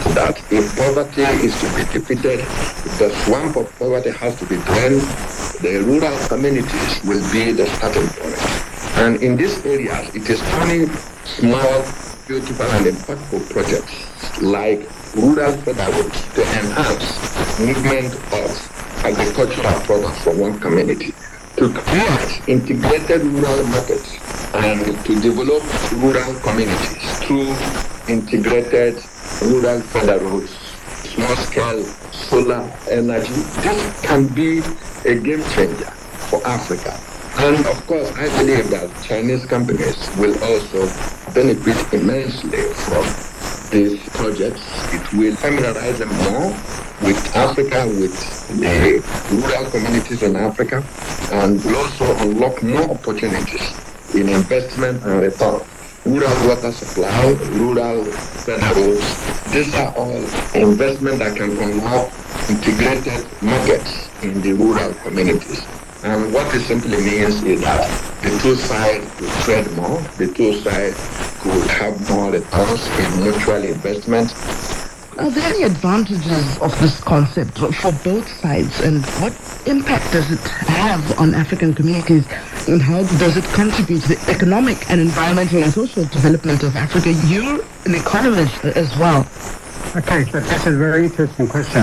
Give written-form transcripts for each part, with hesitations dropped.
that if poverty is to be defeated, if the swamp of poverty has to be drained, the rural communities will be the starting point. And in these areas, it is turning small, beautiful, and impactful projects like rural federals to enhance movement of agricultural products from one community, to create integrated rural markets, and to develop rural communities through integrated rural federals, small-scale solar energy. This can be a game changer for Africa. And of course, I believe that Chinese companies will also benefit immensely from these projects. It will familiarize them more with Africa, with the rural communities in Africa, and will also unlock more opportunities in investment and return. Rural water supply, rural federals, these are all investment that can unlock integrated markets in the rural communities. And what it simply means is that the two sides will trade more, the two sides could have more returns in mutual investment. Are there any advantages of this concept for both sides, and what impact does it have on African communities, and how does it contribute to the economic and environmental and social development of Africa? You're an economist as well. Okay, so that's a very interesting question.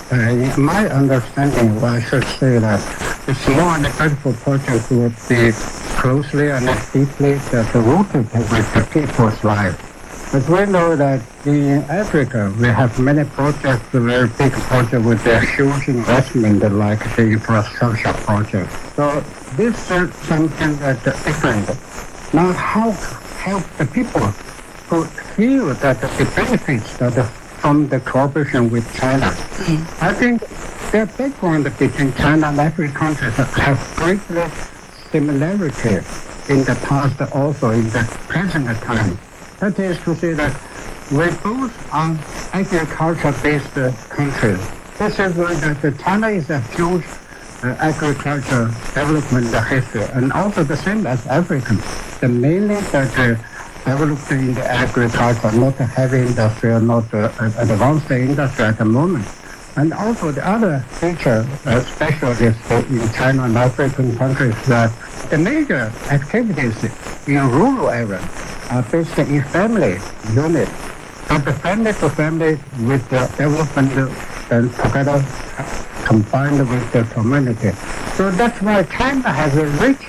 As my understanding, well, I should say that the small and critical project would be closely and deeply rooted with the people's life. But we know that in Africa, we have many projects, very big projects with a huge investment like the infrastructure project. So this is something that's different. Now, how help the people to feel that the benefits that from the cooperation with China? I think the background between China and African countries have great similarity in the past, also in the present time. That is to say that we both are agriculture-based countries. This is why that China is a huge agriculture development history, and also the same as Africa. The mainly that developed in the agriculture, not heavy industry, not advanced industry at the moment. And also the other feature, especially in China and African countries, that the major activities in rural areas are based in family units. So the family to family with the development and together combined with the community. So that's why China has a rich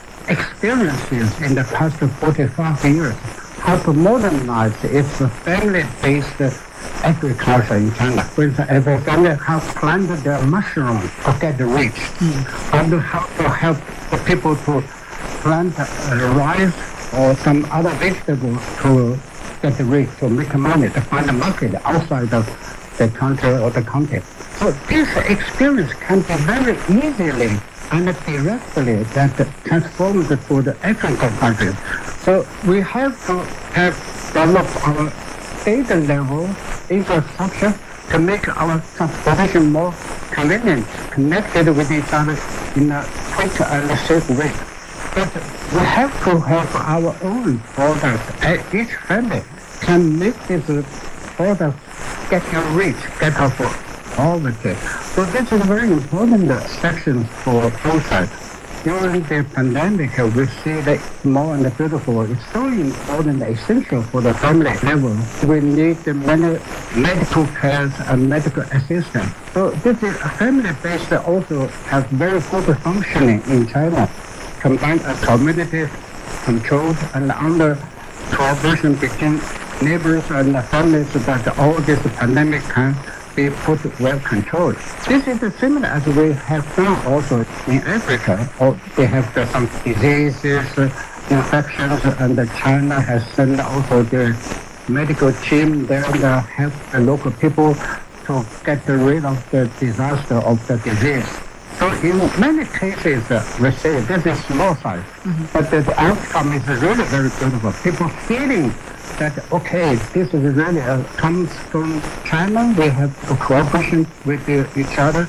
experiences in the past 45 years how to modernize its family-based agriculture in China. For instance, every family has planted their mushrooms to get rich, and how to help the people to plant rice or some other vegetables to get rich, to make money, to find a market outside of the country or the country. So this experience can be very easily and directly that transformed to the African countries. So we have to have developed our state level infrastructure to make our transportation more convenient, connected with each other in a quick and safe way. But we have to have our own products. Each family can make this product get rich, get off poverty. So this is a very important section for both sides. During the pandemic, we see that small and beautiful is so important, essential for the family level. We need many medical care and medical assistance. So this is a family-based also has very good functioning in China, combined a community controlled and under cooperation between neighbors and families so that all this pandemic can be put well controlled. This is similar as we have done also in Africa. They have some diseases, infections, and China has sent also the medical team there to help the local people to get rid of the disaster of the disease. So in many cases, we say this is small size, but the outcome is really very beautiful. People feeling that, okay, this is really comes from China. We have a cooperation with each other.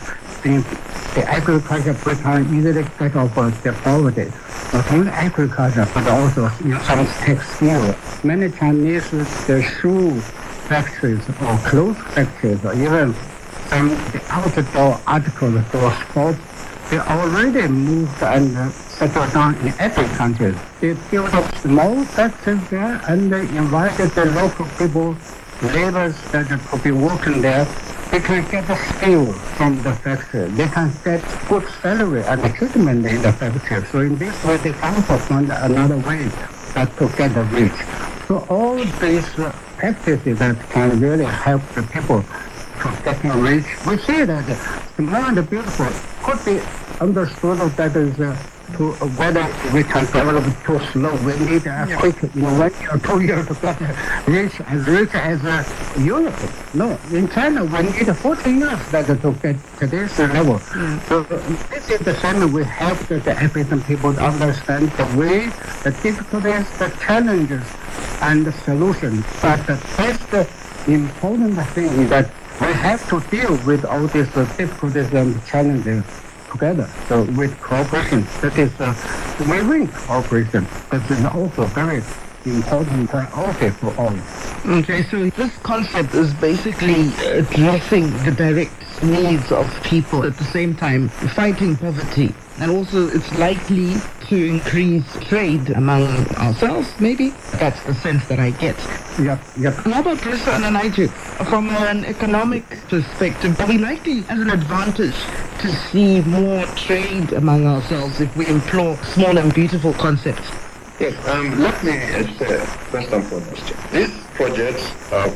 The agriculture can easily get over the poverty. Not only agriculture, but also some textile. Many Chinese, the shoe factories or closed factories or even some the outdoor articles for sports, they already moved and settled down in every country. They built up small factories there and they invited the local people, laborers that could be working there. They can get the skill from the factory. They can get good salary and treatment in the factory. So in this way, they can also find another way to get the rich. So all these practices that can really help the people to get rich. We see that small and beautiful could be understood that is to whether we can develop too slow. We need a quick, 1 year or 2 years to get rich as a unit. No, in China we need 40 years that to get to this level. So this is the same. We help the African people to understand the way, the difficulties, the challenges, and the solutions. But the best important thing is that we have to deal with all these difficulties and challenges together. So with cooperation, that is win-win cooperation. That is also very important priority for all. Okay, so this concept is basically addressing the direct needs of people at the same time fighting poverty. And also it's likely to increase trade among ourselves, maybe? That's the sense that I get. Yep. How about Professor Ananaito? From an economic perspective, are we likely as an advantage to see more trade among ourselves if we employ small and beautiful concepts? Yes, let me say, first and foremost, these projects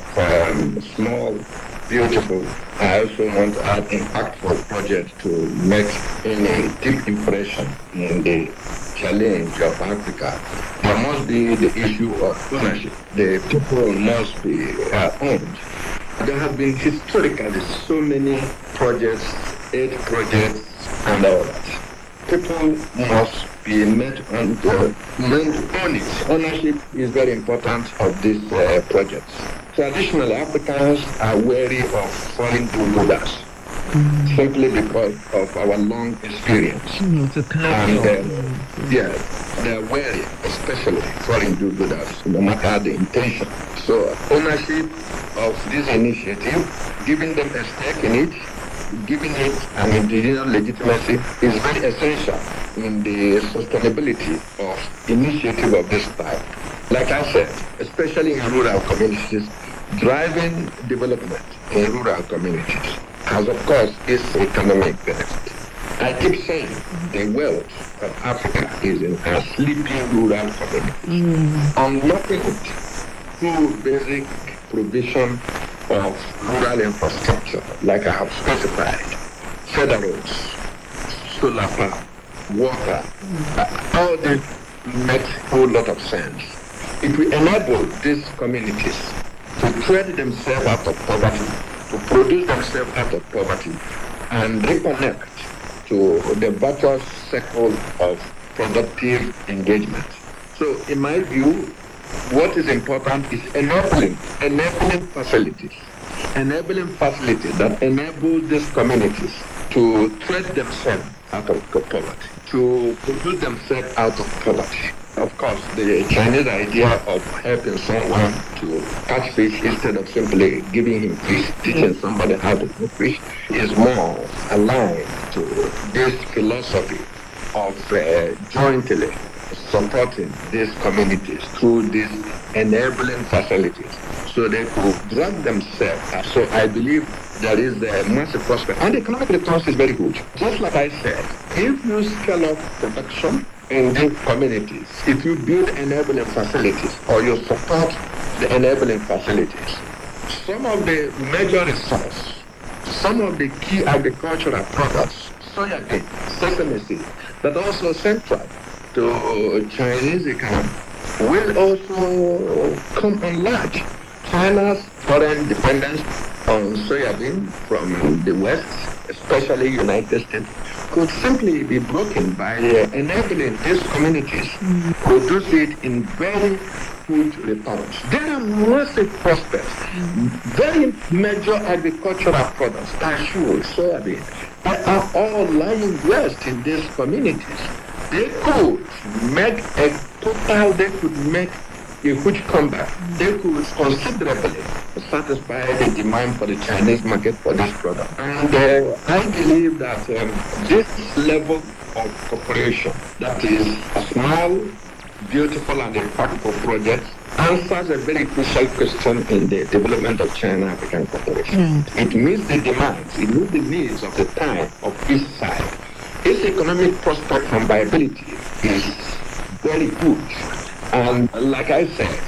of small, beautiful, I also want to add impactful projects to make any deep impression in the challenge of Africa. There must be the issue of ownership. The people must be owned. There have been historically so many projects, aid projects, and all that. People must be made on own it. Ownership is very important of these projects. Traditionally, Africans are wary of foreign do-gooders, simply because of our long experience. And they're wary, especially foreign do-gooders, no matter the intention. So ownership of this initiative, giving them a stake in it, giving it an indigenous legitimacy is very essential in the sustainability of initiative of this type. Like I said, especially in rural communities, driving development in rural communities has, of course, its economic benefit. I keep saying the wealth of Africa is in a sleeping rural community. Unlocking it through basic provision of rural infrastructure, like I have specified, federals, solar power, water, all this makes a whole lot of sense. It will enable these communities to trade themselves out of poverty, to produce themselves out of poverty, and reconnect to the virtuous circle of productive engagement. So in my view, what is important is enabling facilities that enable these communities to trade themselves out of poverty, to produce themselves out of poverty. Of course, the Chinese idea of helping someone to catch fish instead of simply giving him fish, teaching somebody how to cook fish, is more aligned to this philosophy of jointly supporting these communities through these enabling facilities so they could drug themselves. So I believe there is a massive prospect. And the economic returns is very good. Just like I said, if you scale up production in these communities, if you build enabling facilities or you support the enabling facilities, some of the major resources, some of the key agricultural products, soybean, sesame seed, that are also central to Chinese economy, will also come on large. China's foreign dependence on soybean from the West, especially United States, could simply be broken by enabling these communities produce it in very good returns. There are massive prospects, very major agricultural products, cashew, soybean, that are all lying west in these communities. They could make a huge comeback, they could considerably satisfy the demand for the Chinese market for this product. And I believe that this level of cooperation, that is a small, beautiful and impactful project, answers a very crucial question in the development of China-African cooperation. It meets the demands, it meets the needs of the time of each side. Its economic prospect and viability is very good. And like I said,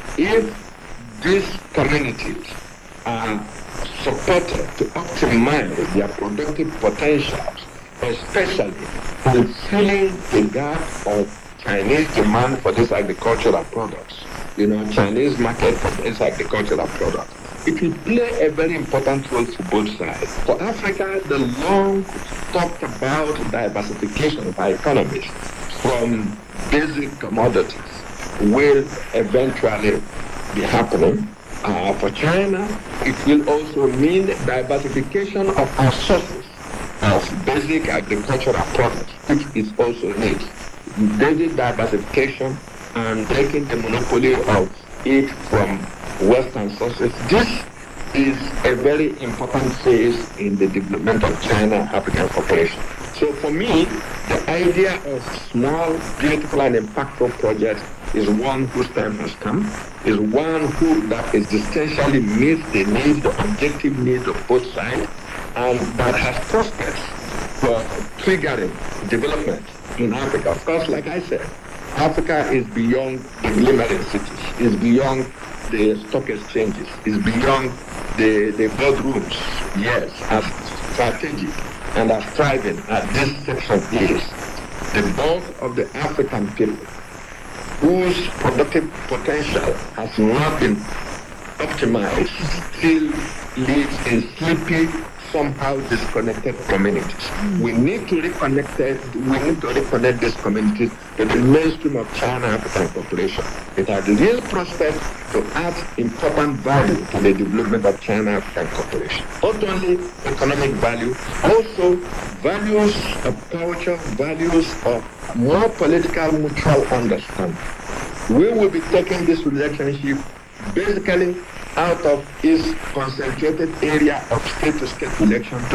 if these communities are supported to optimize their productive potentials, especially fulfilling the gap of Chinese demand for these agricultural products, Chinese market for these agricultural products, it will play a very important role for both sides. For Africa, the long talked about diversification of our economies from basic commodities will eventually be happening. For China, it will also mean diversification of our sources of basic agricultural products, which is also needed. Basic diversification and breaking the monopoly of it from Western sources. This is a very important phase in the development of China-African cooperation. So for me, the idea of small, beautiful and impactful projects is one whose time has come, is one that essentially meets the needs, the objective needs of both sides, and that has prospects for triggering development in Africa. Of course, like I said, Africa is beyond the glimmering cities, is beyond the stock exchanges, is beyond the boardrooms. Yes, as strategic and as thriving as this section is, the bulk of the African people whose productive potential has not been optimized still lives in sleepy, somehow disconnected communities. We need to reconnect these communities to the mainstream of China-African cooperation. It has real prospect to add important value to the development of China-African cooperation. Not only economic value, also values of culture, values of more political mutual understanding. We will be taking this relationship basically out of its concentrated area of state-to-state relation to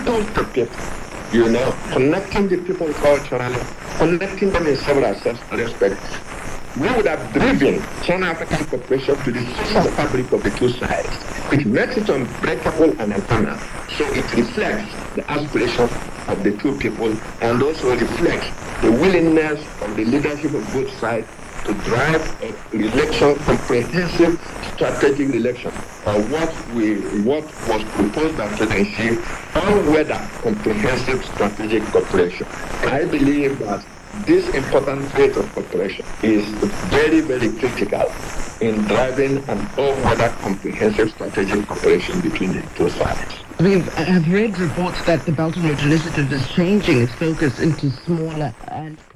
people, connecting the people culturally, connecting them in several respects. We would have driven China-African cooperation to the social fabric of the two sides, which makes it unbreakable and eternal. So it reflects the aspiration of the two people and also reflects the willingness of the leadership of both sides to drive a comprehensive strategic election, or what was proposed by President Xi, all-weather comprehensive strategic cooperation. I believe that this important phase of cooperation is very, very critical in driving an all-weather comprehensive strategic cooperation between the two sides. I've read reports that the Belt and Road Initiative is changing its focus into smaller and